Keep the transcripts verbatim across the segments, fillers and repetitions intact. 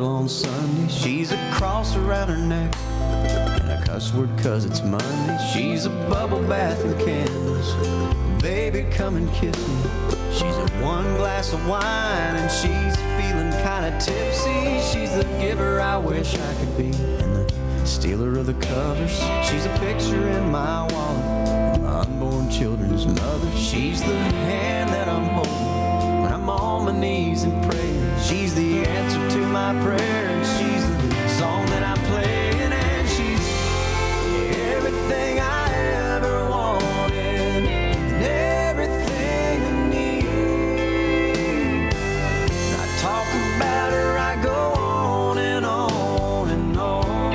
girl on Sunday. She's a cross around her neck and a cuss word 'cause it's Monday. She's a bubble bath in candles. Baby, come and kiss me. She's a one glass of wine and she's feeling kinda tipsy. She's the giver I wish I could be and the stealer of the covers. She's a picture in my wallet, my unborn children's mother. She's the hand that I'm holding when I'm on my knees and praying. She's the answer to my prayer and she's the song that I'm playing. And she's everything I ever wanted and everything I need. I talk about her, I go on and on and on,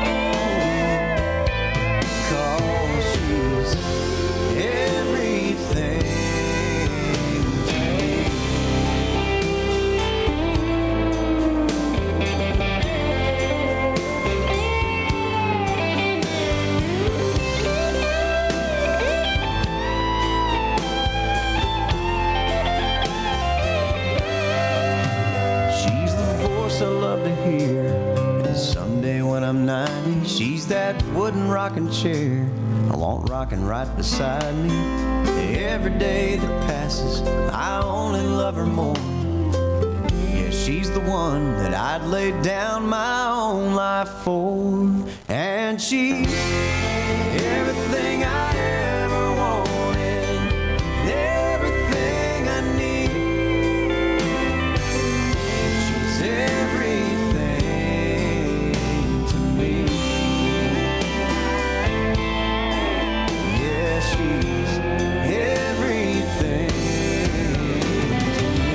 'cause she's everything to me. She's the voice I love to hear, and someday when I'm ninety, she's that wooden rocking chair I want rocking right beside me. Every day that passes, I only love her more. Yeah, she's the one that I'd lay down my own life for. And she's everything I ever wanted, everything I need. She's everything to me. Yeah, she's everything to me.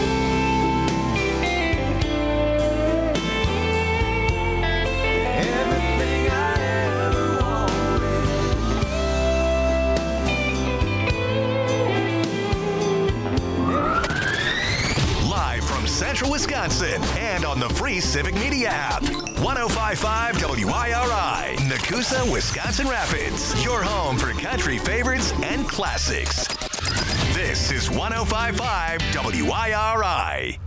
Everything I ever wanted. Live from Central Wisconsin and on the free Civic Media app. one oh five point five W I R I, Nakusa, Wisconsin Rapids. Your home for country favorites and classics. This is one oh five point five W I R I.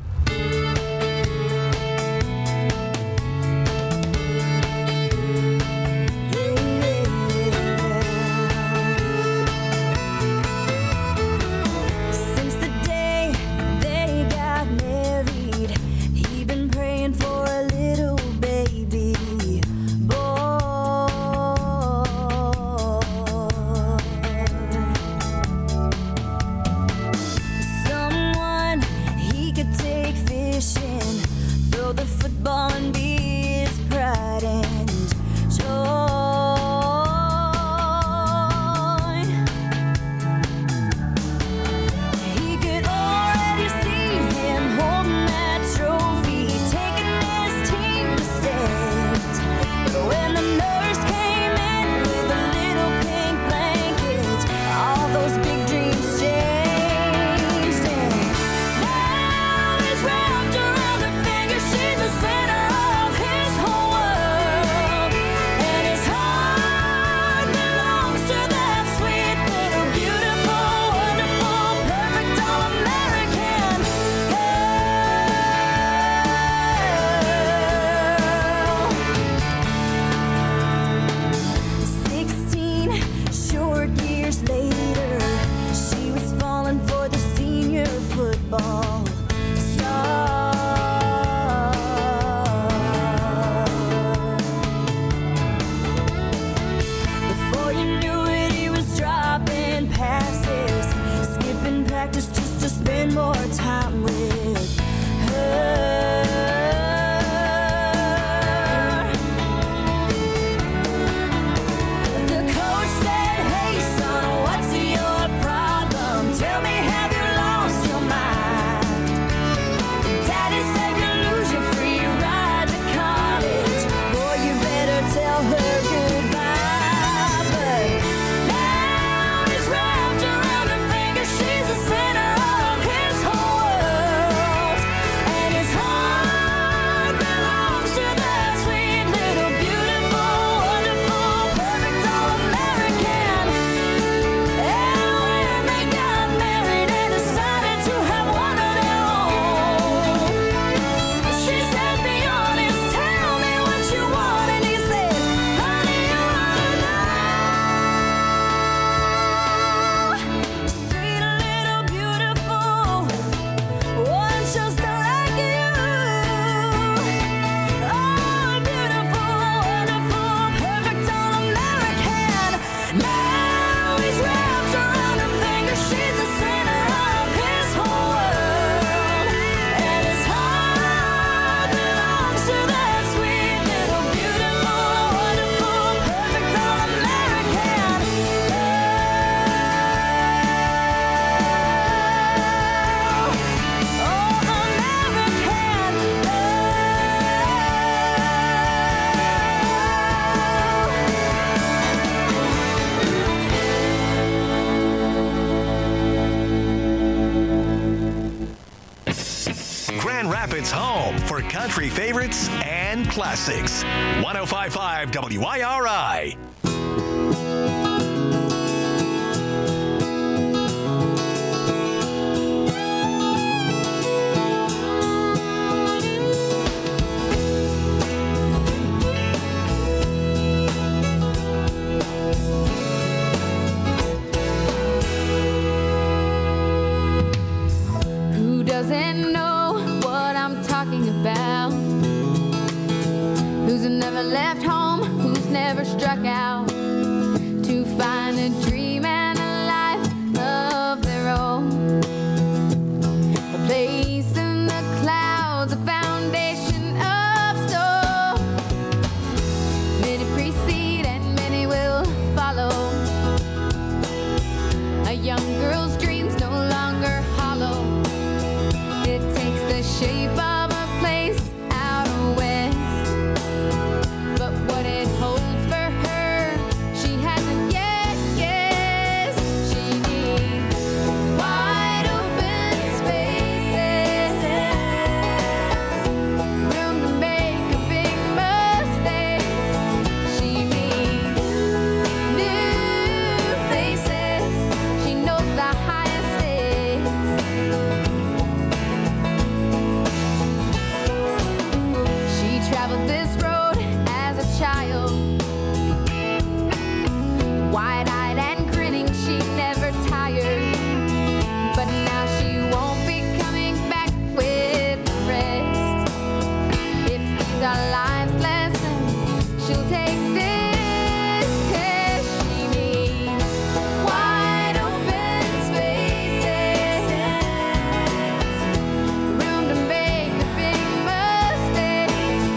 Since the day they got married, he been praying for a little baby boy. Someone he could take Rapids' home for country favorites and classics. one oh five point five W I R I. Doesn't know what I'm talking about. Who's never left home, who's never struck out to find a dream and a life of their own. A place in the clouds, a foundation of stone. Many precede and many will follow. A young girl's dreams no longer hollow. It takes the shape of a place out west, but what it holds for her, she hasn't yet guessed. She needs wide open spaces, room to make a big mistake. She needs new faces. She knows the highest stakes. Traveled this road as a child, wide-eyed and grinning, she never tired. But now she won't be coming back with the rest. If these are life's lessons, she'll take this test. She needs wide open spaces, room to make a big mistake.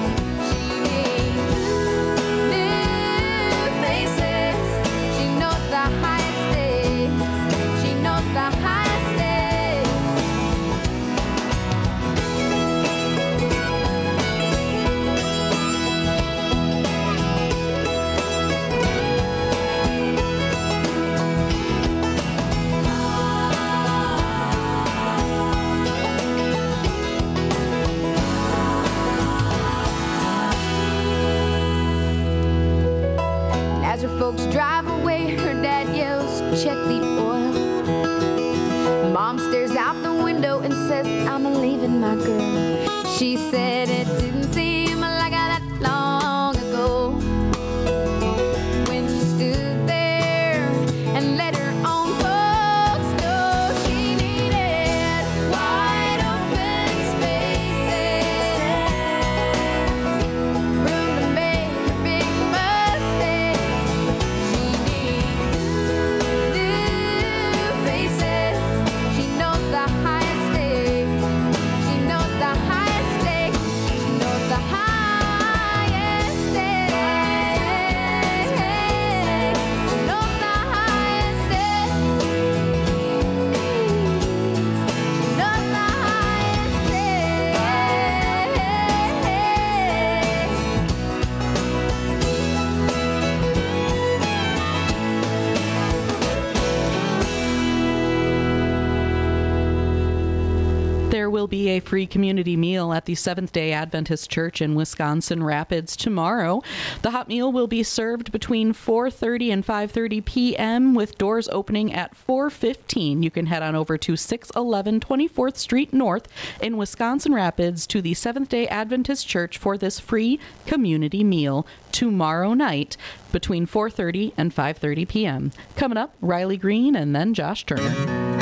As her folks drive away, her dad yells, "Check the oil." Mom stares out the window and says, "I'm leaving my girl." She said it didn't seem like that long ago when she stood there and let her own folks know. She needed wide open spaces, room to make a big mistake. She needs new faces. She knows the highest stakes. She knows the highest stakes. She knows the highest stakes. She knows the highest stakes. She knows the highest There will be a free community meal at the Seventh-day Adventist Church in Wisconsin Rapids tomorrow. The hot meal will be served between four thirty and five thirty p.m. with doors opening at four fifteen. You can head on over to six eleven twenty-fourth Street North in Wisconsin Rapids to the Seventh-day Adventist Church for this free community meal tomorrow night between four thirty and five thirty p.m. Coming up, Riley Green and then Josh Turner.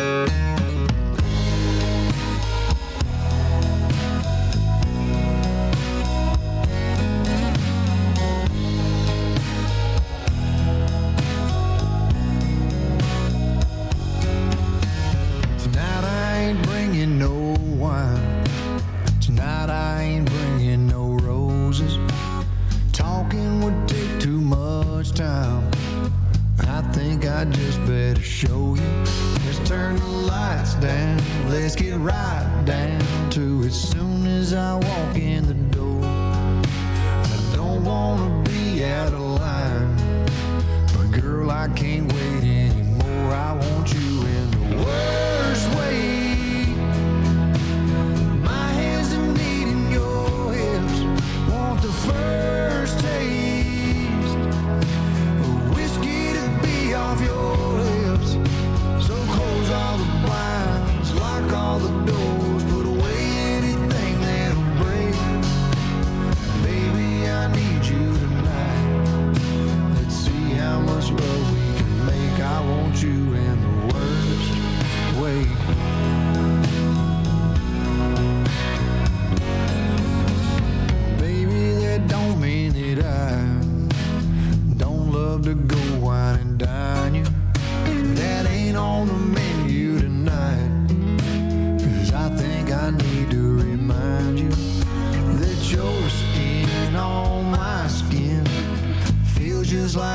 I just better show you. Just turn the lights down. Let's get right down to it. Soon as I walk in the door, I don't wanna be out of line, but girl, I can't wait anymore. I want you in the worst way. My hands and knees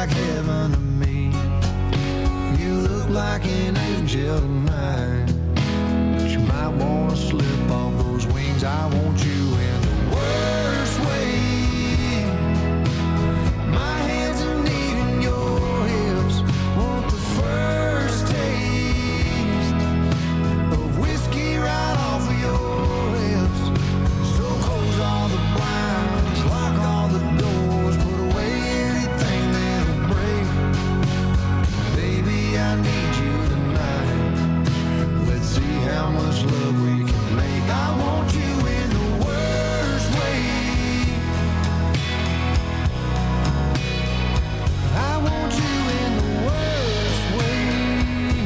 like heaven to me. You look like an angel tonight, but you might want to slip off those wings. I want you in the worst way. My hands are needing your hips. Want the first taste of whiskey right off of your lips. So close all the blinds, lock all the doors, put away anything that'll break. Baby, I need you tonight. Let's see how much love we can make. I want you in the worst way. I want you in the worst way.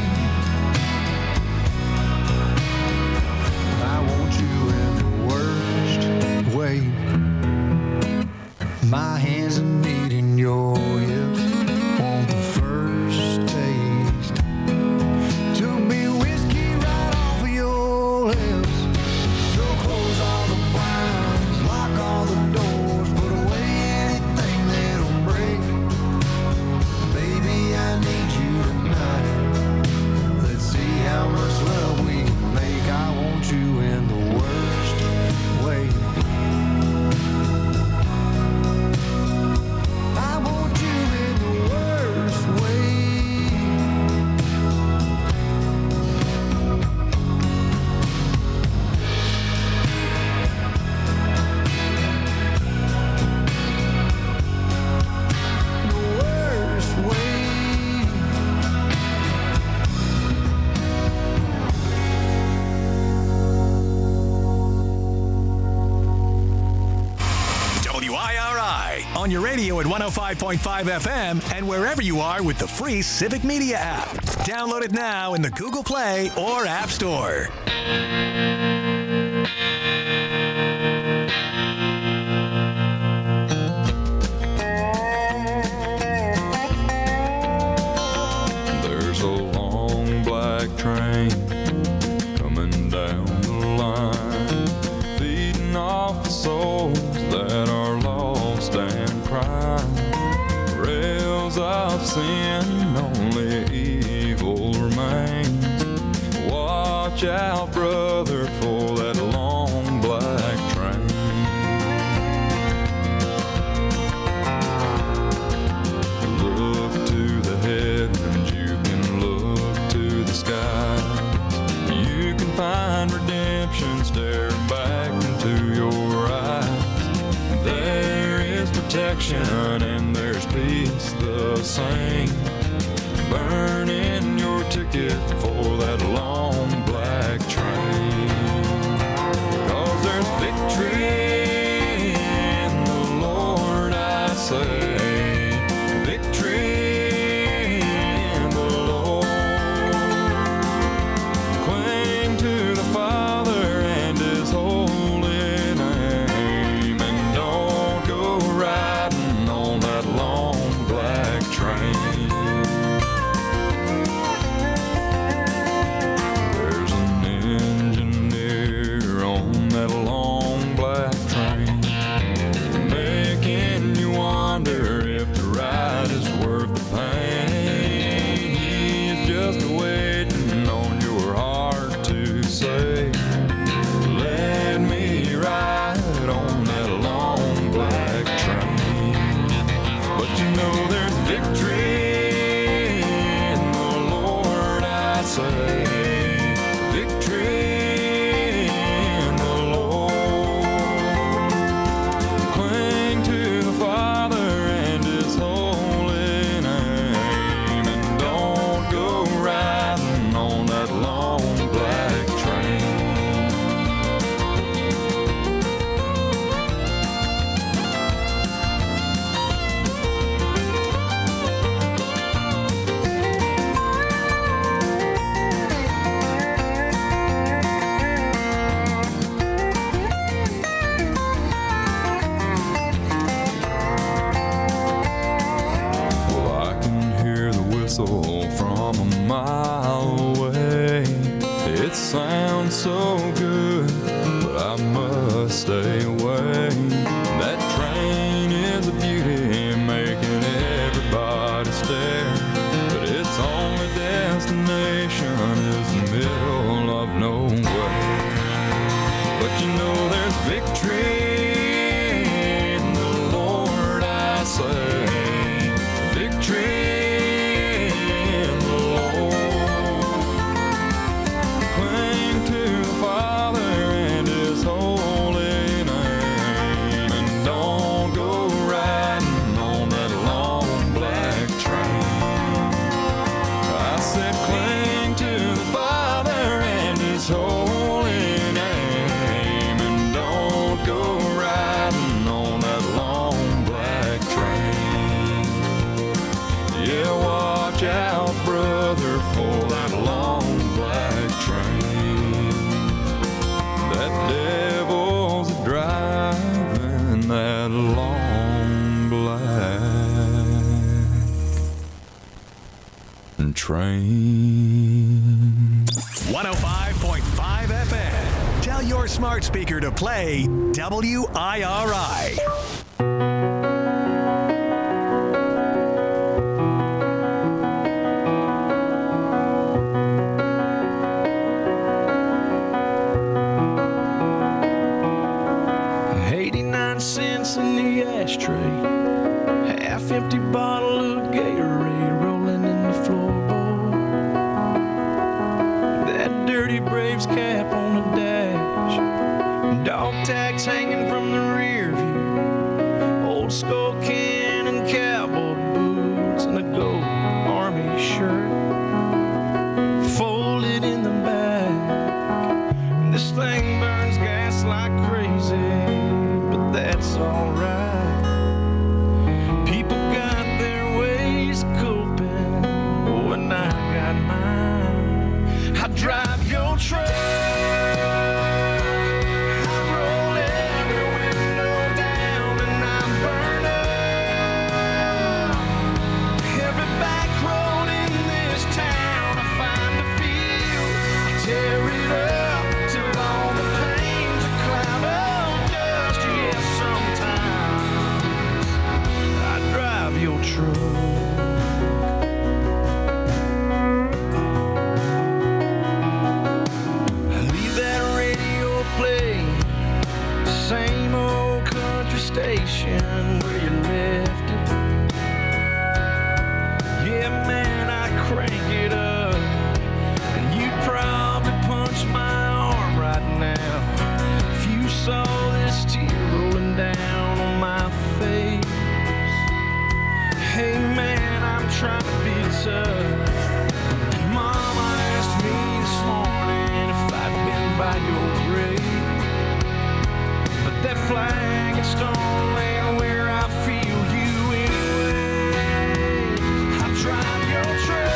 I want you in the worst way. My hands are needing your hips. Want the first taste. Took me whiskey right off of your lips. So close all the blinds, lock all the doors, put away anything that'll break. Baby, I need you tonight. Let's see how much love we can make. I want you in the worst way. I want you in the worst way. The worst way. W I R I on your radio at one oh five point five F M and wherever you are with the free Civic Media app. Download it now in the Google Play or App Store. There's a long black train coming down the line, feeding off the souls that are lost and crying. Rails of sin, only evil remains. Watch out, brother, for that long black train. Look to the heavens, you can look to the skies. You can find redemption staring back into your eyes. There is protection and there's peace the same. Burning your ticket for that long black train. 'Cause there's victory in the Lord, I say. Victory in the Lord. Cling to the Father and His holy name, and don't go riding on that long black train. There's an engineer on that long black train, making you wonder if the ride is worth the pain. He's just waiting on your heart to say, let me ride on that long black train. But you know there's victory in the Lord, I say. Victory in the Lord. Cling to the Father and His holy name, and don't go riding on that long black train. Well, I can hear the whistle from a mile away. It sounds so good, but I must stay away. That train is a beauty, making everybody long black train. one oh five point five F M. Tell your smart speaker to play W I R I. eighty-nine cents in the ashtray, half empty bottle of Gatorade rolling in the floorboard. That dirty Braves cap on the dash, dog tags hanging from the rear view, old skull can and cowboy boots, and a gold army shirt folded in the back. This thing burns gas like crazy, but that's alright. People got their ways of coping, oh, and I got mine. I drive your truck, I roll every window down, and I burn up every back road in this town. I find a field, I tear it up till all the pain's a cloud of dust. Yeah, sometimes I drive your truck. Leave that radio playing, same old country station where you left it. Yeah, man, I crank it up, and you probably punch my arm right now if you saw this tear rolling down on my face. Hey man, I'm trying to be tough, and Mama asked me this morning if I'd been by your grave, but that flag and stone ain't where I feel you anyway. I drive your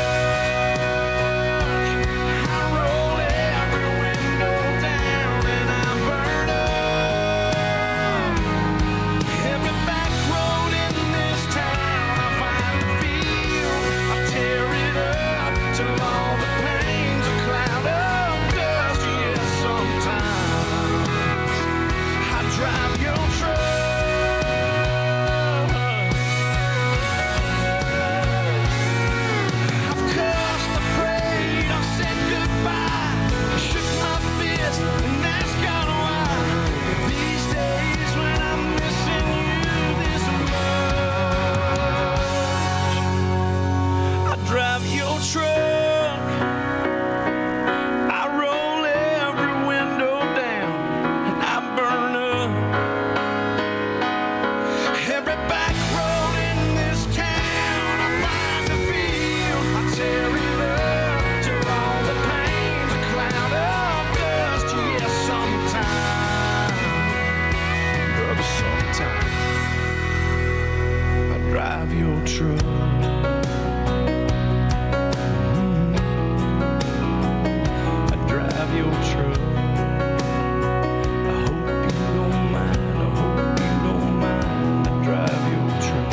truck, I roll every window down, and I burn up every back road in this town. I find a field, I tear it up till all the pain's a cloud of dust. Yeah, sometimes I drive your truck. I've cussed, I prayed, I've said goodbye, shook my fist and asked God why. These days when I'm missing you this much, I drive your truck, I roll every window down, and I burn up every back road in this town. I find a field, I tear it up till all the pain's a cloud of dust. Yeah, sometimes, brother, sometimes I drive your truck. Mm. I drive your truck. I hope you don't mind. I hope you don't mind. I drive your truck.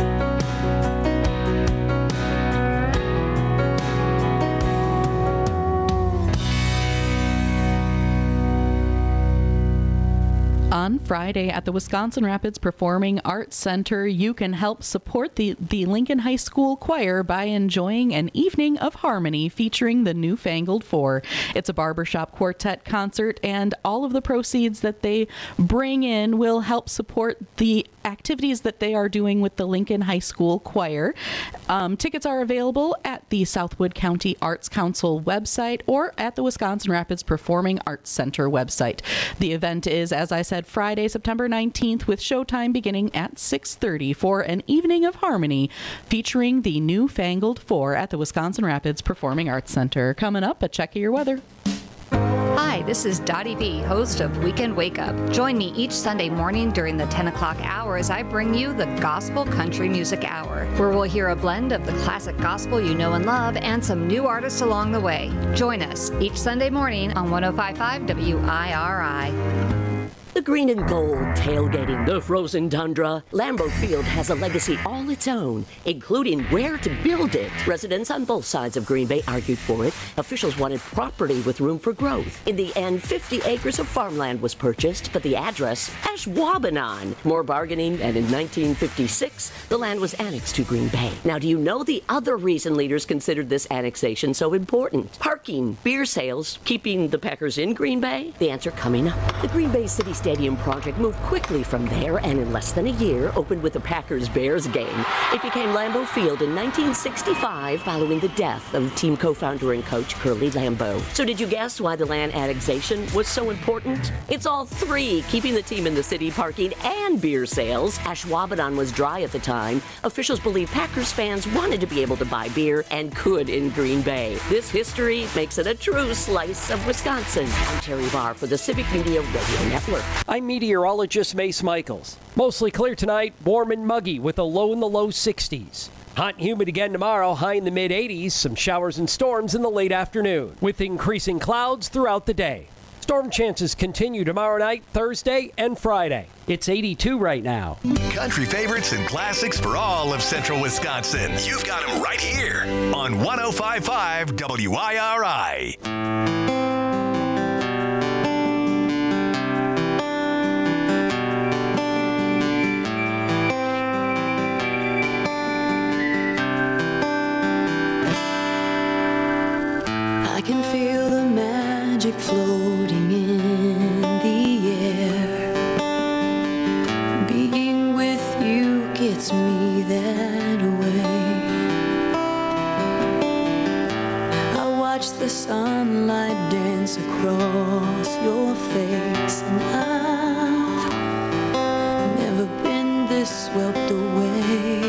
On Friday at the Wisconsin Rapids Performing Arts Center, you can help support the, the Lincoln High School Choir by enjoying an evening of harmony featuring the Newfangled Four. It's a barbershop quartet concert, and all of the proceeds that they bring in will help support the activities that they are doing with the Lincoln High School Choir. Um, tickets are available at the Southwood County Arts Council website or at the Wisconsin Rapids Performing Arts Center website. The event is, as I said, Friday, September nineteenth, with showtime beginning at six thirty for an evening of harmony featuring the Newfangled Four at the Wisconsin Rapids Performing Arts Center. Coming up, a check of your weather. Hi, this is Dottie B, host of Weekend Wake Up. Join me each Sunday morning during the ten o'clock hour as I bring you the Gospel Country Music Hour, where we'll hear a blend of the classic gospel you know and love and some new artists along the way. Join us each Sunday morning on one oh five point five W I R I. The green and gold tailgating the frozen tundra. Lambeau Field has a legacy all its own, including where to build it. Residents on both sides of Green Bay argued for it. Officials wanted property with room for growth. In the end, fifty acres of farmland was purchased, but the address, Ashwaubenon. More bargaining, and in nineteen fifty-six, the land was annexed to Green Bay. Now, do you know the other reason leaders considered this annexation so important? Parking, beer sales, keeping the Packers in Green Bay? The answer coming up. The Green Bay City Stadium project moved quickly from there and in less than a year opened with the Packers-Bears game. It became Lambeau Field in nineteen sixty-five following the death of team co-founder and coach Curly Lambeau. So did you guess why the land annexation was so important? It's all three, keeping the team in the city, parking, and beer sales. Ashwaubenon was dry at the time. Officials believe Packers fans wanted to be able to buy beer and could in Green Bay. This history makes it a true slice of Wisconsin. I'm Terry Barr for the Civic Media Radio Network. I'm meteorologist Mace Michaels. Mostly clear tonight, warm and muggy with a low in the low sixties. Hot and humid again tomorrow, high in the mid eighties, some showers and storms in the late afternoon, with increasing clouds throughout the day. Storm chances continue tomorrow night, Thursday, and Friday. It's eighty-two right now. Country favorites and classics for all of central Wisconsin. You've got them right here on one oh five point five W I R I. I can feel the magic floating in the air. Being with you gets me that way. I watch the sunlight dance across your face, and I've never been this swept away.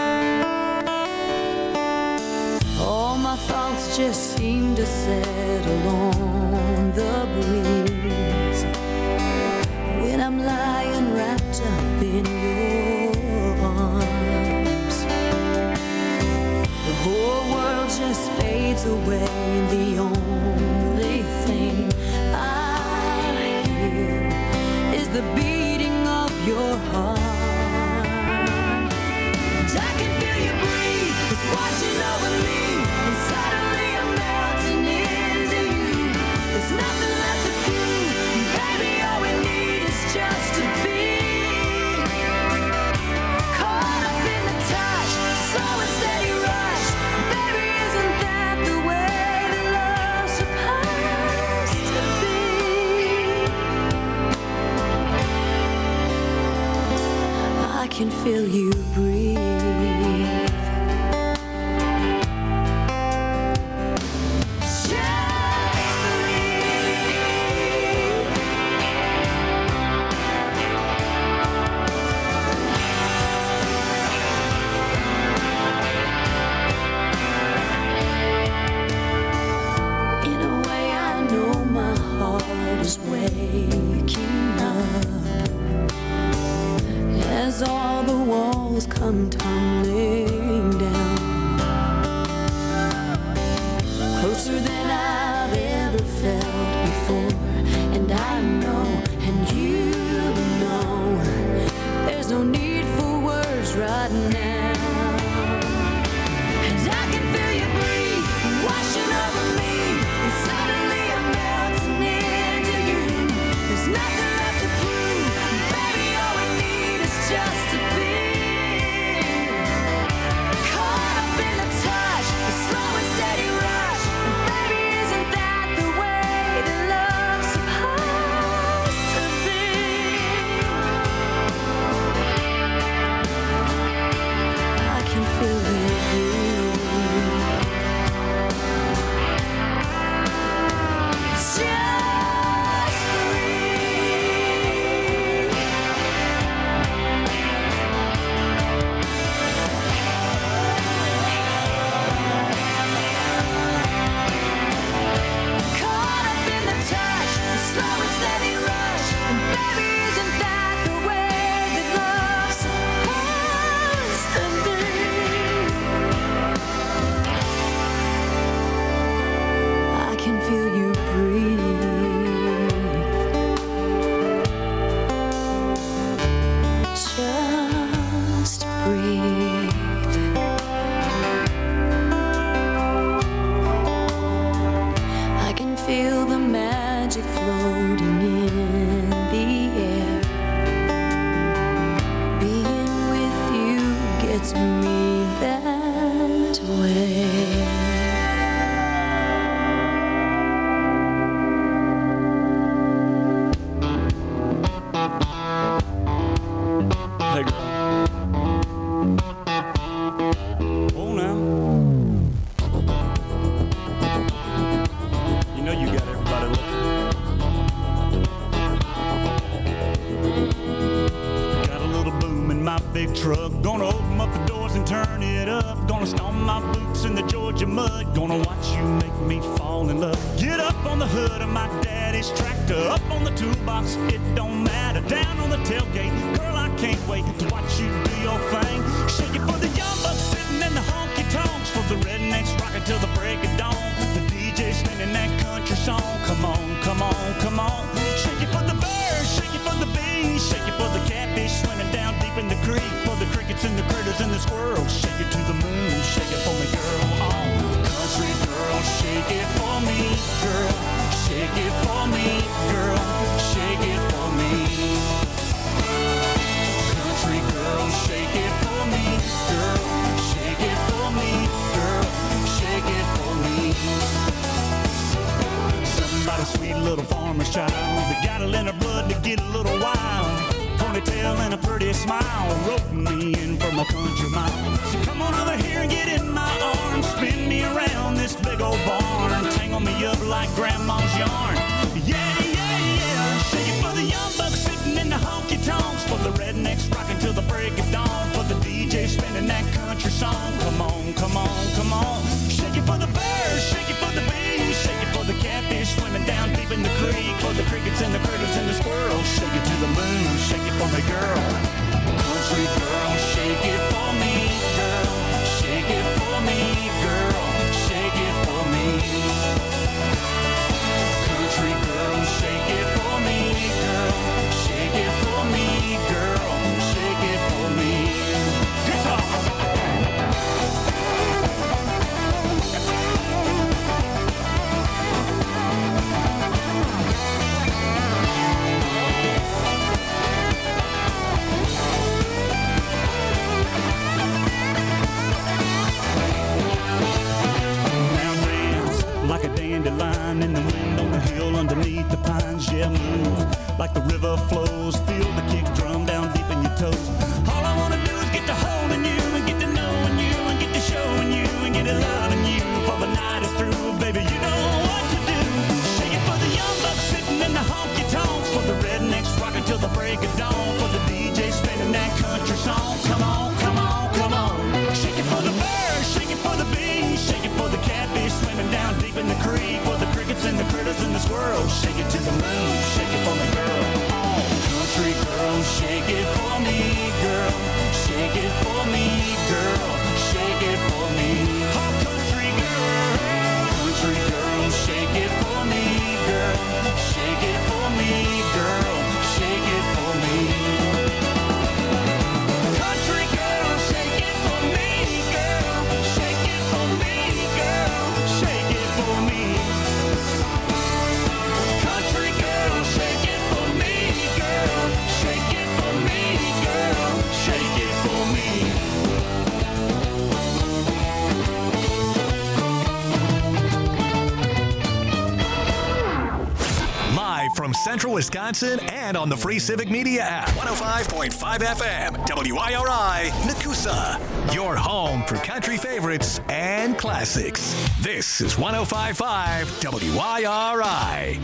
All my thoughts just seem to settle on the breeze when I'm lying wrapped up in your arms. The whole world just fades away, and the only thing I hear is the beating of your heart. And I can feel you breathe, it's washing over me. And suddenly I'm melting into you. There's nothing left to prove. Baby, all we need is just to be caught up in the touch, slow and steady rush. Baby, isn't that the way that love's supposed to be? I can feel you breathe. Waking up as all the walls come tumbling down, closer than I've ever felt before. And I know, and you know, there's no need for words right now. And I can feel you breathe, washing over me, and suddenly I'm melting in. There's nothing left to prove. Baby, all we need is just to be caught up in the touch, the slow and steady rush. Baby, isn't that the way that love's supposed to be? my big truck. Gonna open up the doors and turn it up. Gonna stomp my boots in the Georgia mud. Gonna watch you make me fall in love. Get up on the hood of my daddy's tractor. Up on the toolbox, it don't matter. Down on the tailgate, girl, I can't wait to watch you do your thing. Shake it for the young bucks sitting in the honky tonks. For the rednecks rocking till the break of dawn. The D J spinning that country song. Come on, come on, come on. Shake it for the birds, shake it for the bees. Shake it for the catfish swimming down deep in the creek. For the crickets and the critters and the squirrels. Shake it to the moon, shake it for me, girl. Oh, country girl, shake it for me, girl. Shake it for me, girl. Shake it for me. Country girl, shake it for me, girl. Shake it for me, girl. Shake it for me. Somebody sweet little farmer's child that got it in her blood to get a little wild. Ponytail and a pretty smile, wrote me in from a country mile. So come on over here and get in my arms, spin me around this big old barn, tangle me up like grandma's yarn. Yeah, yeah, yeah. Shake it for the young bucks sitting in the honky tonks, for the rednecks rocking till the break of dawn, for the D J spinning that country song. Come on, come on, come on. Shake it for the birds, shake it for the bees, shake it for the catfish swimming down deep in the creek, for the crickets and the critters and the squirrels. Shake it to the moon, shake it for me, girl. Country girl, shake it for me, girl. Shake it for me, girl. Shake it for me. Country girl, shake it for me, girl. Shake it for me, girl. Shake it for me. Guitar. Like a dandelion in the wind on the hill underneath the pines. Yeah, move like the river flows. Feel the kick drum down deep in your toes. All I wanna do is get to holding you and get to knowing you and get to showing you and get to loving you. For the night is through, baby, you know what to do. Shake it for the young bucks sitting in the honky tonks, for the rednecks rocking till the break of dawn, for the D J spinning that country song. Come on, come on, come on. Shake it for the birds, shake it for the bees, shake it for the catfish swimming down deep in the creek, for the crickets and the critters and the squirrels. Shake it to the moon, shake it for me, girl. Oh, country girl, shake it for me, girl. Shake it for me, girl. Shake it for me. Oh, country girl, country girl, shake it for me, girl. Shake it for me, girl. Shake it for me. Country girl, shake it for me, girl. Shake it for me, girl. Shake it for me. Country girl, shake it for me, girl. Shake it for me, girl. Shake it for me. Live from Central Wisconsin and on the free Civic Media app. one oh five point five F M, W I R I, Nakusa. Your home for country favorites and classics. This is one oh five point five W I R I.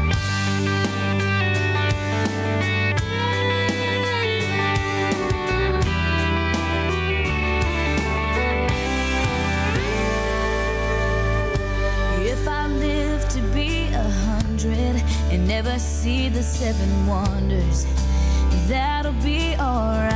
If I live to be a hundred and never see the seven wonders, that'll be alright.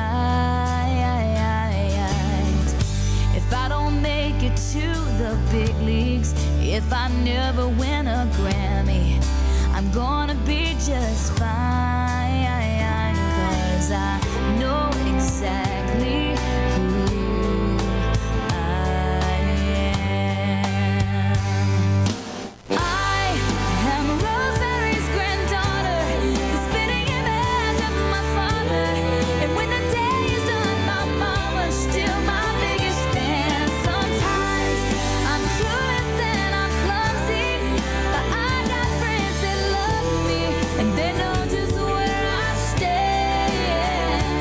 If I don't make it to the big leagues, if I never win a Grammy, I'm gonna be just fine, 'cause I know exactly who I am. I am Rosemary's granddaughter, the spitting image of my father, and when the day is done, my mama's still my biggest fan. Sometimes I'm clueless and I'm clumsy, but I got friends that love me, and they know just where I stand.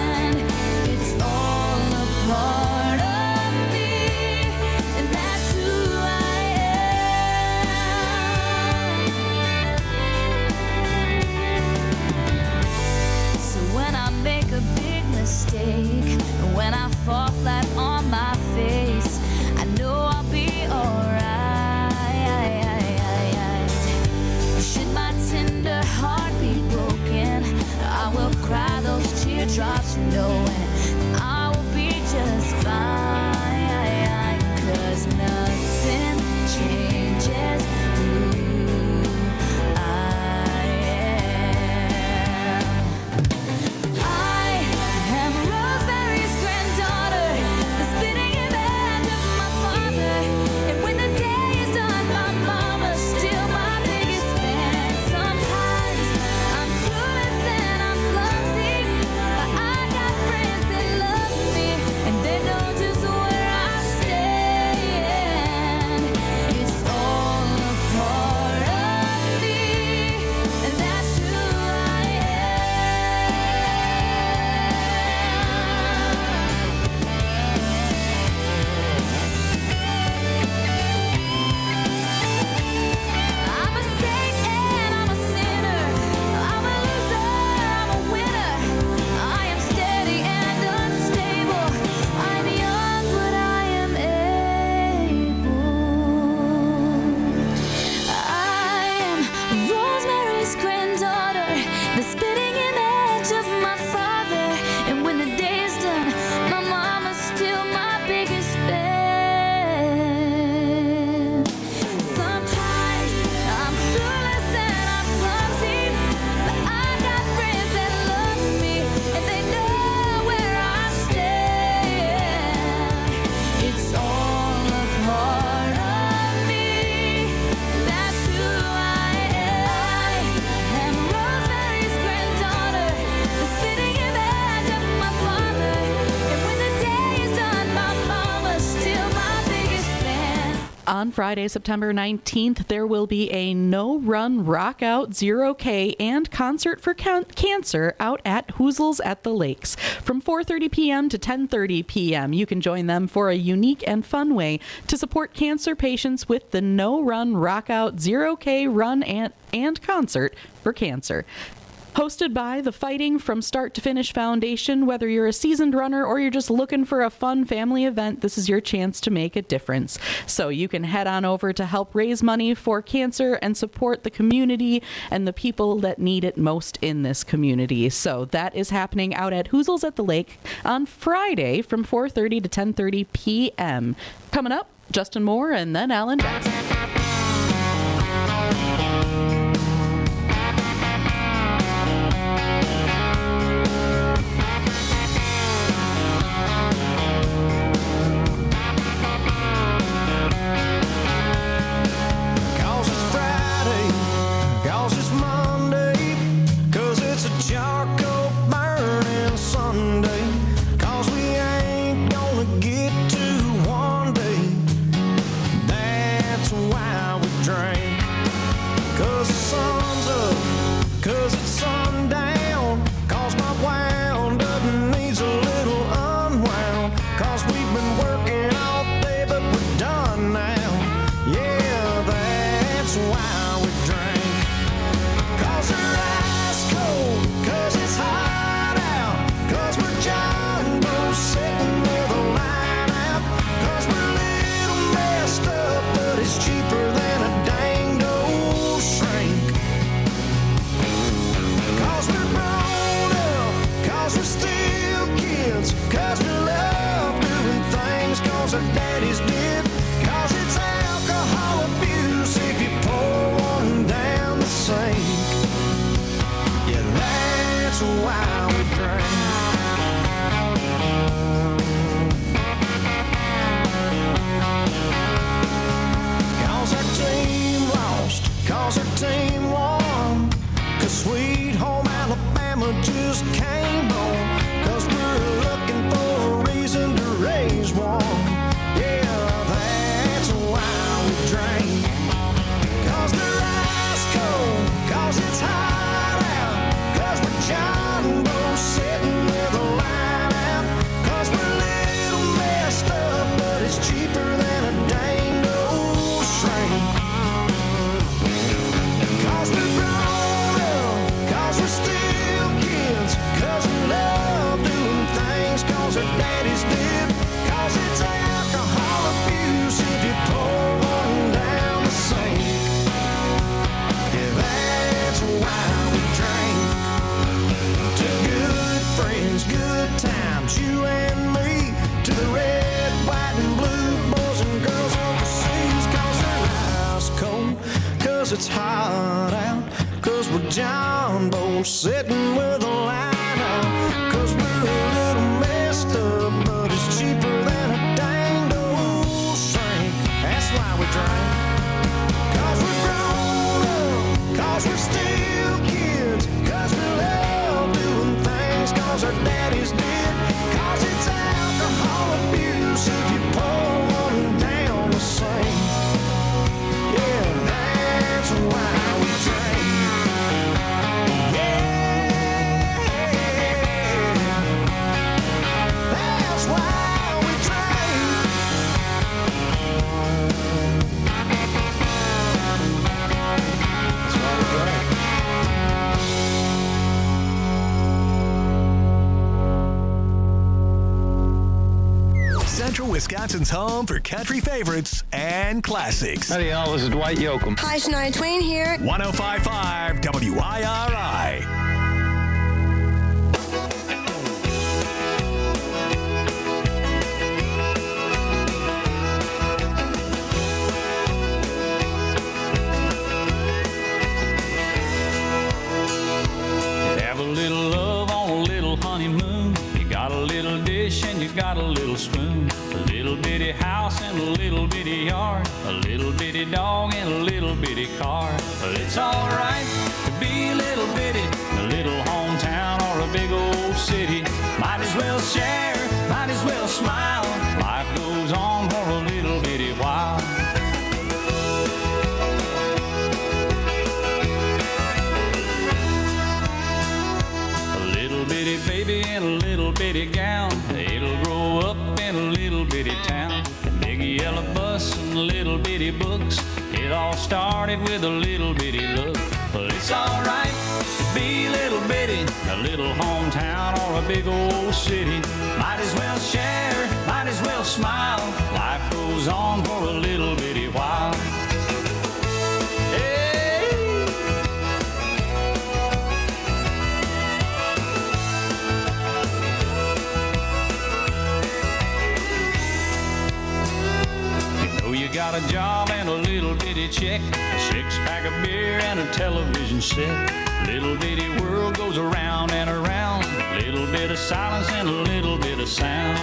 On Friday, September nineteenth, there will be a no-run rock-out zero K and concert for can- cancer out at Hoozles at the Lakes. From four thirty p.m. to ten thirty p.m., you can join them for a unique and fun way to support cancer patients with the no-run rock-out zero K run and, and concert for cancer. Hosted by the Fighting from Start to Finish Foundation. Whether you're a seasoned runner or you're just looking for a fun family event, this is your chance to make a difference. So you can head on over to help raise money for cancer and support the community and the people that need it most in this community. So that is happening out at Hoozles at the Lake on Friday from four thirty to ten thirty p.m. Coming up, Justin Moore and then Alan Jackson. It's hot out, cause we're John Bones sitting with a line out, cause we're a little messed up, but it's cheaper than a danged old shrink. That's why we drink, cause we're grown up, cause we're still kids, cause we love doing things, cause our daddies did, cause it's alcohol abuse if you pour one down the sink. Yeah, that's why we drink. Yeah, that's why we drink. That's why we drink. Central Wisconsin's home for country favorites and classics. Howdy, y'all. This is Dwight Yoakam. Hi, Shania Twain here. one oh five point five W I R I. Have a little love on a little honeymoon. You got a little dish and you got a little spoon. A little bitty house and a little bitty yard. A little bitty dog and a little bitty car. Well, it's alright to be a little bitty. A little hometown or a big old city. Might as well share, might as well smile. Life goes on for a little bitty while. little bitty books. It all started with a little bitty look. But it's alright to be little bitty, a little hometown or a big old city. Might as well share, might as well smile. Life goes on for a little bitty while. You got a job and a little bitty check, a six pack of beer and a television set. Little bitty world goes around and around, a little bit of silence and a little bit of sound.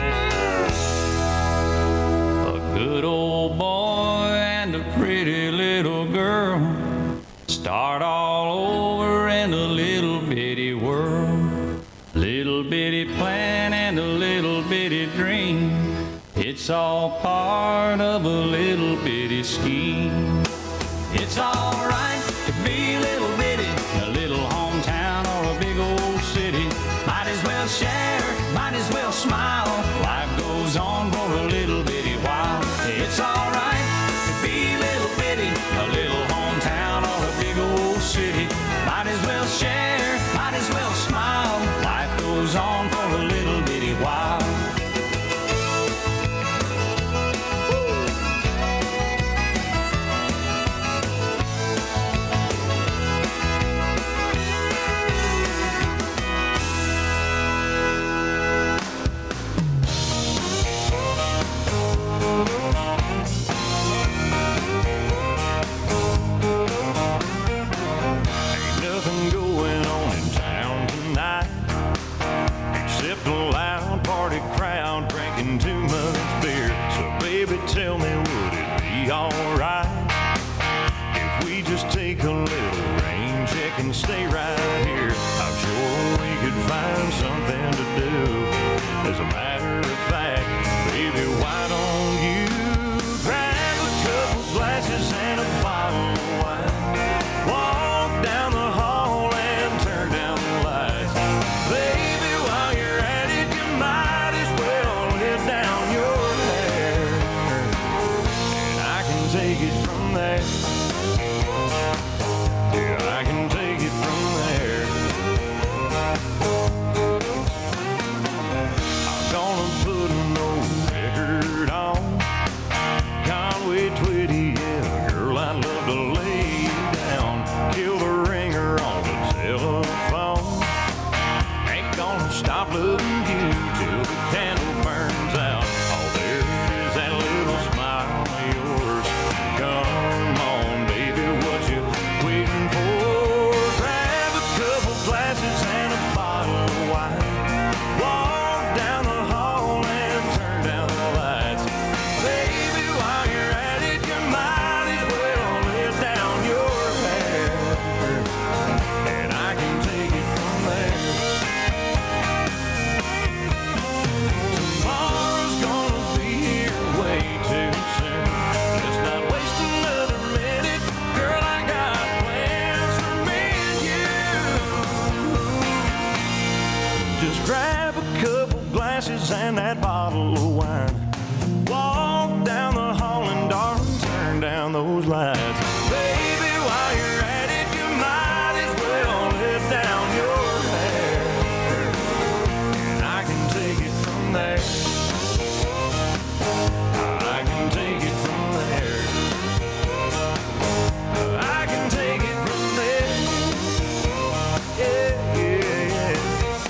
A good old boy and a pretty little girl start all over in a little bitty world. Little bitty plan and a little bitty dream. It's all part of a little bitty scheme. It's alright to be little bitty, a little hometown or a big old city. Might as well share, might as well smile. Life goes on for a little bitty while. It's alright to be little bitty, a little hometown or a big old city. Might as well share, might as well smile. Life goes on for a little bitty while. Tell me, would it be alright if we just take a little rain check and stay right here? I'm sure we could find something to do. As a matter of fact, baby, why don't you grab a couple glasses and a bottle of wine? Walk down the hall and turn down the lights. Baby, while you're at it, you might as well let down your take it from there. Yeah, I can take it from there. I'm gonna put an old record on Conway Twitty, yeah, girl, I'd love to lay you down. Kill the ringer on the telephone. Ain't gonna stop loving you till the candle burns out. Oh, there is that little smile of yours. Come on, baby, what you waiting for? Grab a couple glasses and a bottle of wine. Walk down the hall and turn down the lights. Baby, while you're at it, you might as well let down your hair. And I can take it from there. Tomorrow's gonna be here way too soon. Let's not waste another minute. Girl, I got plans for me and you. Just grab a couple glasses and that bottle of wine. Walk down the hall and darling, turn down those lights. Baby, while you're at it, you might as well let down your hair. And I can take it from there. I can take it from there. I can take it from there. Yeah, yeah, yeah.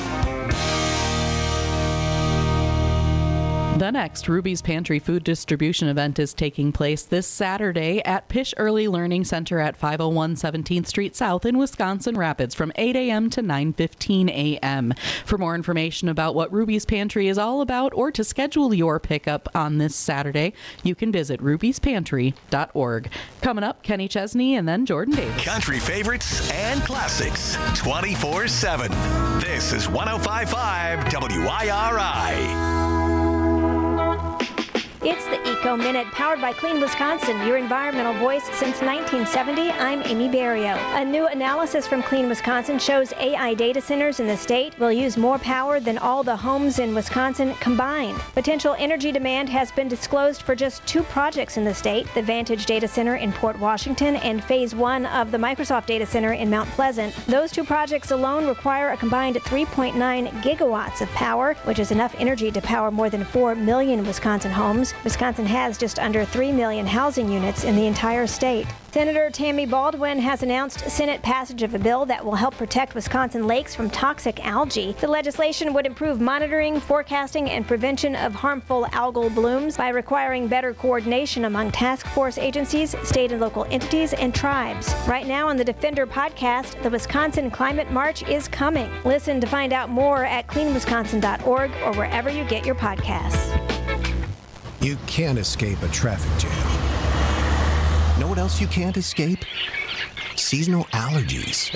The next Ruby's Pantry food distribution event is taking place this Saturday at Pish Early Learning Center at five oh one seventeenth Street South in Wisconsin Rapids from eight a.m. to nine fifteen a.m. For more information about what Ruby's Pantry is all about or to schedule your pickup on this Saturday, you can visit ruby's pantry dot org. Coming up, Kenny Chesney and then Jordan Davis. Country favorites and classics twenty-four seven. This is one oh five point five W I R I. It's the Eco Eco Minute powered by Clean Wisconsin, your environmental voice since nineteen seventy. I'm Amy Barrio. A new analysis from Clean Wisconsin shows A I data centers in the state will use more power than all the homes in Wisconsin combined. Potential energy demand has been disclosed for just two projects in the state, the Vantage Data Center in Port Washington and Phase one of the Microsoft Data Center in Mount Pleasant. Those two projects alone require a combined three point nine gigawatts of power, which is enough energy to power more than four million Wisconsin homes. Wisconsin has just under three million housing units in the entire state. Senator Tammy Baldwin has announced Senate passage of a bill that will help protect Wisconsin lakes from toxic algae. The legislation would improve monitoring, forecasting, and prevention of harmful algal blooms by requiring better coordination among task force agencies, state and local entities, and tribes. Right now on the Defender podcast, the Wisconsin Climate March is coming. Listen to find out more at clean wisconsin dot org or wherever you get your podcasts. You can't escape a traffic jam. Know what else you can't escape? Seasonal allergies.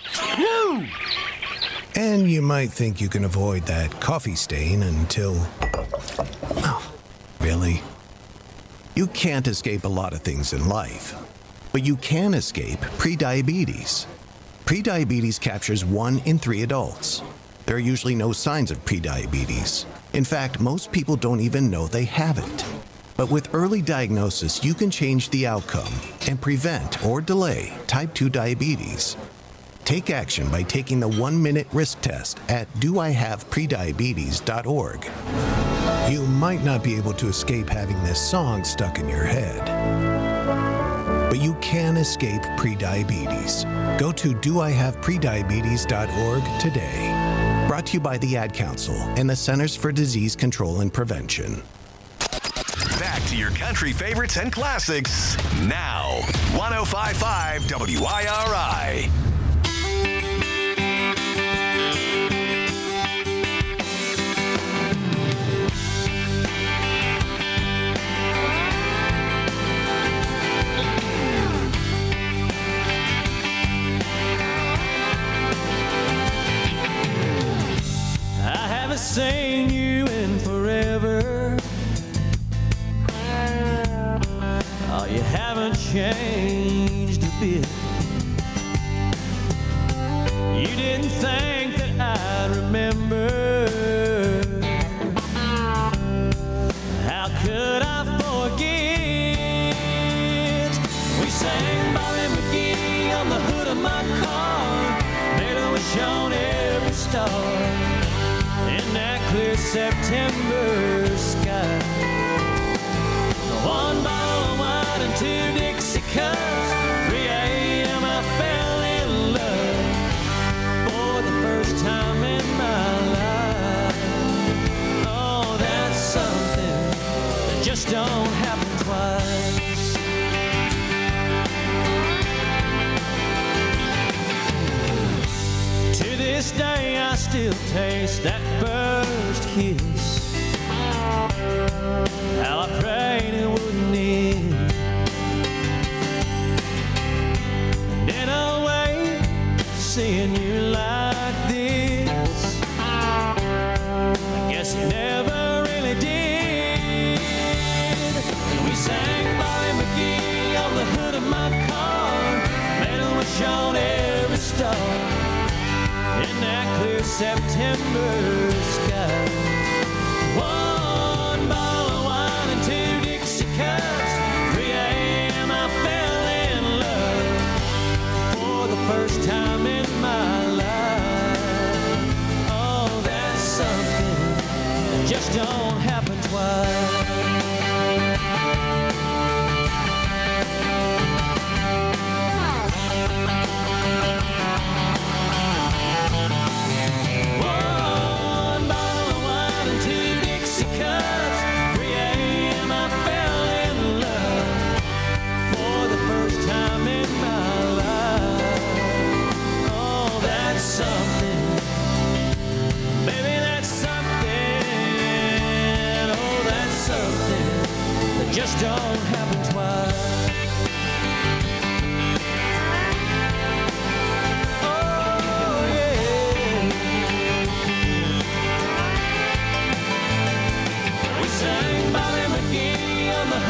And you might think you can avoid that coffee stain until... Oh, really? You can't escape a lot of things in life, but you can escape prediabetes. Prediabetes captures one in three adults. There are usually no signs of prediabetes. In fact, most people don't even know they have it. But with early diagnosis, you can change the outcome and prevent or delay type two diabetes. Take action by taking the one-minute risk test at do I have prediabetes dot org. You might not be able to escape having this song stuck in your head, but you can escape prediabetes. Go to do I have prediabetes dot org today. Brought to you by the Ad Council and the Centers for Disease Control and Prevention. Back to your country favorites and classics now. one oh five point five W I R I. I haven't seen you in forever. Oh, you haven't changed a bit. You didn't think that I'd remember. How could I forget? We sang Bobby McGee on the hood of my car. Made a wish on every star in that clear September sky. One bottle of wine and two Dixie cups. three a.m. I fell in love for the first time in my life. Oh, that's something that just don't happen twice. To this day I still taste that first kiss. How I prayed it wouldn't end. And in a way, seeing you like this, I guess it never really did. We sang Bobby McGee on the hood of my car. Made a wish on every star in that clear September sky. One bottle of wine and two Dixie cups. three a.m. I fell in love for the first time in my life. Oh, that's something that just don't happen twice. Just don't happen twice. Oh, yeah. We sang Bobby McGee on the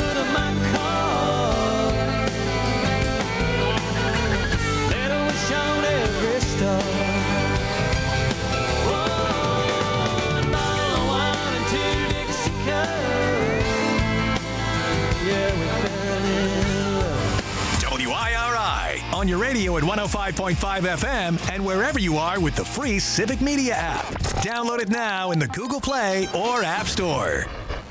on your radio at one oh five point five F M and wherever you are with the free Civic Media app. Download it now in the Google Play or App Store.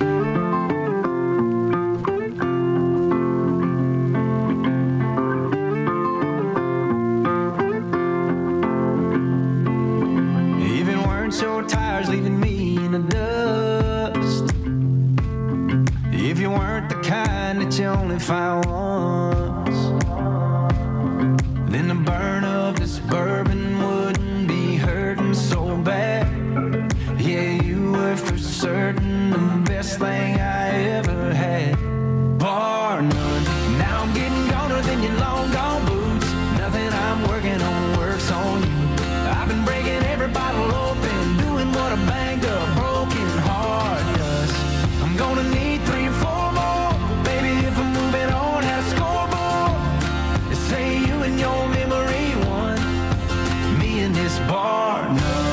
Even weren't your tires leaving me in the dust. If you weren't the kind that you only find once, then the burn of this bourbon wouldn't be hurting so bad. Yeah, you were for certain the best thing I ever had, bar none. Now I'm getting goner than your long gone boots. Nothing I'm working on works on you. I've been breaking every bottle open, doing what a banged up broken heart does. I'm gonna need three or four more, baby, if I'm moving on at a scoreboard. They say you and your memory won, me in this bar none.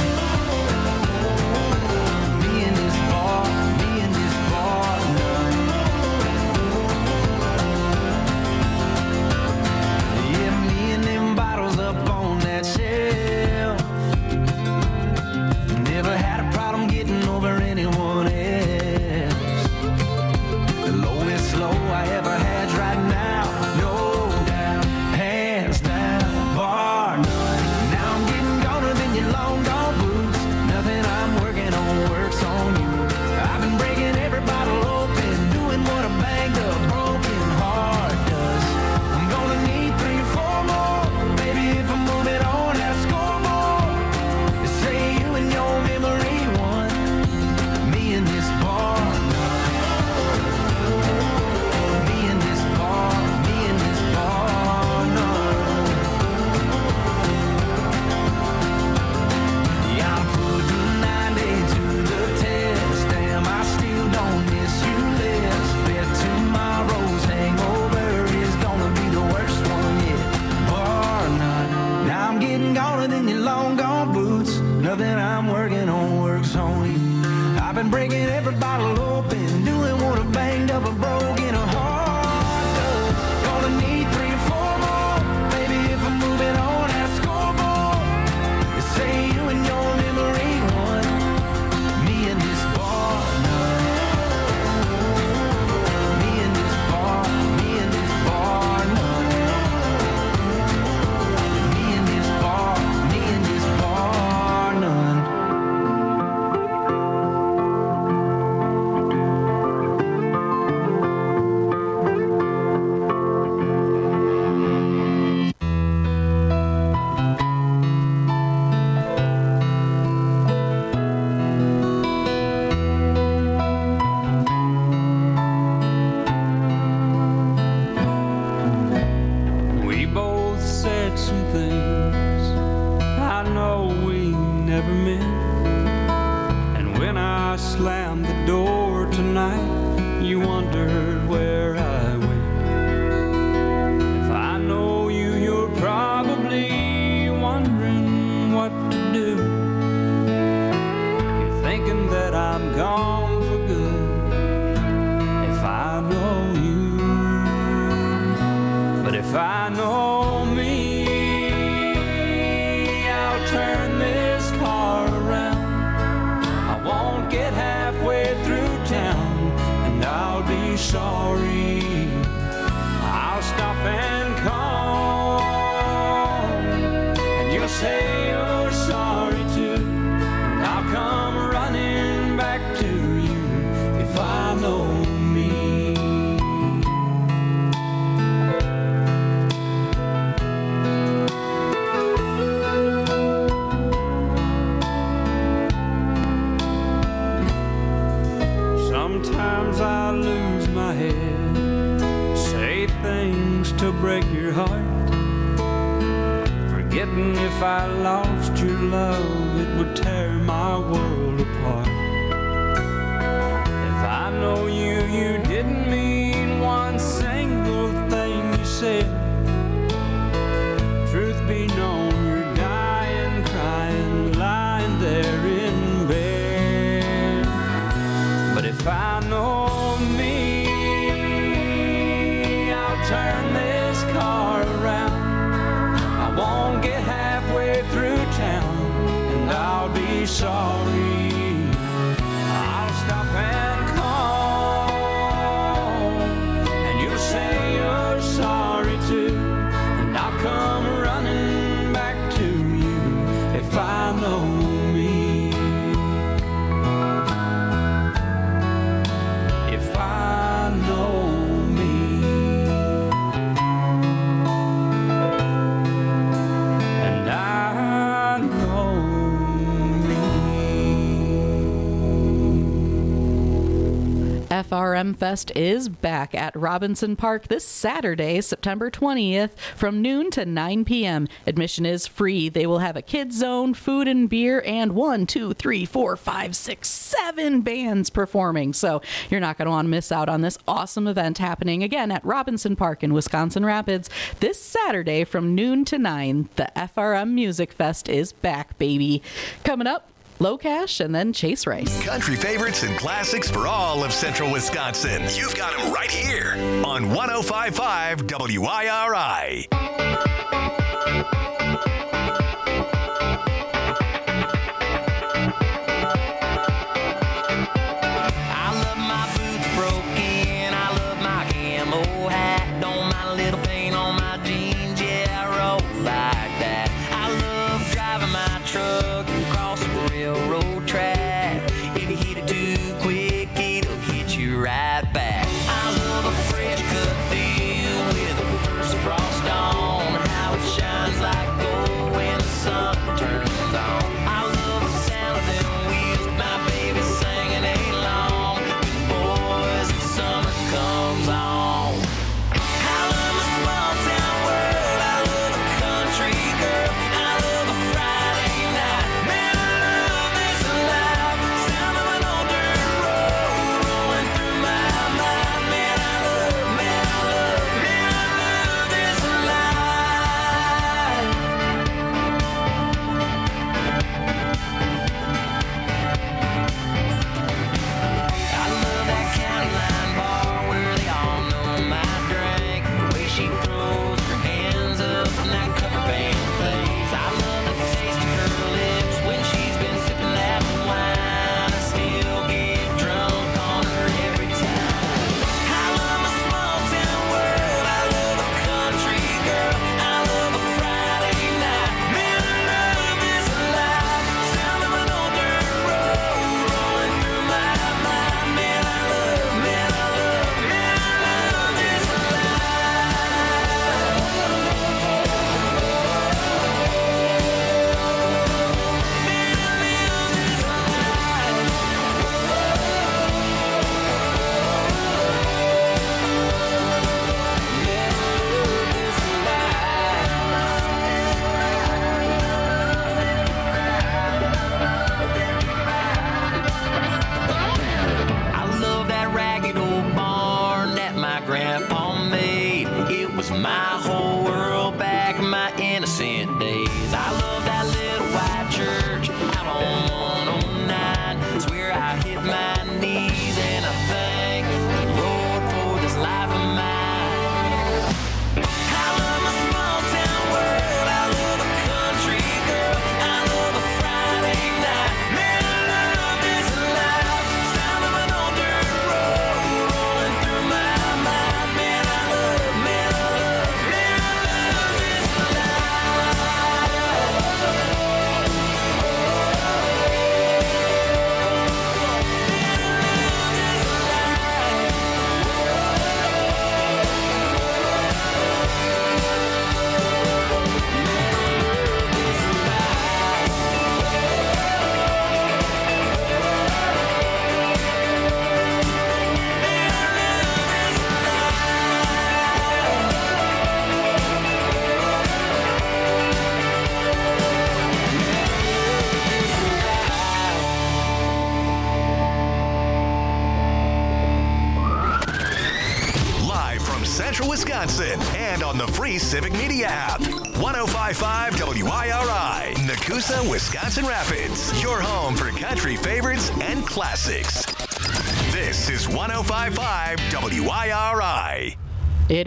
Me in this bar, me in this bar none. Yeah, me and them bottles up on that shelf. Never had a problem getting over anyone else. The lowest low I ever had's right now, no doubt, hands down, bar none. Now I'm getting goner than your long gone boots. Nothing I'm working on works on you. I've been breaking every bottle open, doing what a banged up broken heart does. I'm gonna need three or four more, baby, if I'm moving on at a scoreboard. They say you and your memory won, me in this bar none. Me in this bar, me in this bar none. Yeah, I'm putting ninety to the test. Damn, I still don't miss you less. Bet tomorrow's hangover is gonna be the worst one yet. Bar none. Now I'm getting goner than your long gone boots. Nothing I'm working on works on you. I've been breaking every bottle open, doing what a banged up a broken heart does. Gonna need three or four more, baby, if I'm moving on at a scoreboard. They say you and your memory won, me in this bar none. Me in this bar, me in this bar none. Me in this bar, me in this bar none. We both said some things I know we never meant. And when I slammed the door tonight, you wondered where I went. If I know you, you're probably wondering what to do. You're thinking that I'm gone for good. If I know you, but if I know me, I'll turn this car around. I won't get halfway through town, and I'll be sorry. I'll stop and call, and you'll say you're sorry too. And I'll come running back to you if I know me. Sometimes I lose my head, say things to break your heart, forgetting if I lost your love, it would tear my world apart. If I know you, you didn't mean one single thing you said. Truth be known, you're dying, crying, lying there in bed. But if I know me, I'll turn this car around. sorry, I'll stop and call, and you'll say you're sorry too, and I'll come running back to you if I know me. If I know me. And I know F R M Fest is back at Robinson Park this Saturday, September twentieth, from noon to nine p.m. Admission is free. They will have a kids zone, food and beer, and one, two, three, four, five, six, seven bands performing. So you're not going to want to miss out on this awesome event happening again at Robinson Park in Wisconsin Rapids this Saturday from noon to nine. The F R M Music Fest is back, baby. Coming up, Low Cash and then Chase Rice. Country favorites and classics for all of Central Wisconsin. You've got them right here on one oh five point five W I R I. I love my boots broken, I love my camo hat, don't mind a little paint on my jeans, yeah, I roll like that. I love driving my truck across the railroad track. If you hit it too quick, it'll hit you right back. I love a fresh cut field with the first frost on, how it shines like gold when the sun turns on. I love the sound of them wheels, my baby singing along with the boys when summer comes on. I love my small town world, I love a country girl, I love a Friday night. Man, I love this life, sound of an old dirt road rolling through my mind. Man, I love, man, I love, man, I love this life. I love that county line bar where they all know my drink. The way she throws her hands up when that cover band plays. I love the taste of her lips when she's been sipping that wine. I still get drunk on her every time. I love my small town world, I love a country girl, I love a Friday night. Man, I love this life, sound of an old dirt road rolling through my mind. Man, I love, man, I love, man, I love this I love that ragged old barn that my grandpa made. It was my whole world back in my innocent days. I love that little white church out on one oh nine. It's where I hit my knees and I thank the Lord for this life of mine. I love my small town world, I love a country girl, I love a Friday night. Man, I love this life, sound of an old dirt road rolling through my mind. Man, I love, man, I love, man, I love this Live from Central Wisconsin and on the free Civic Media app. one oh five point five W I R I, Nakusa, Wisconsin Rapids. Your home for country favorites and classics. This is one oh five point five W I R I.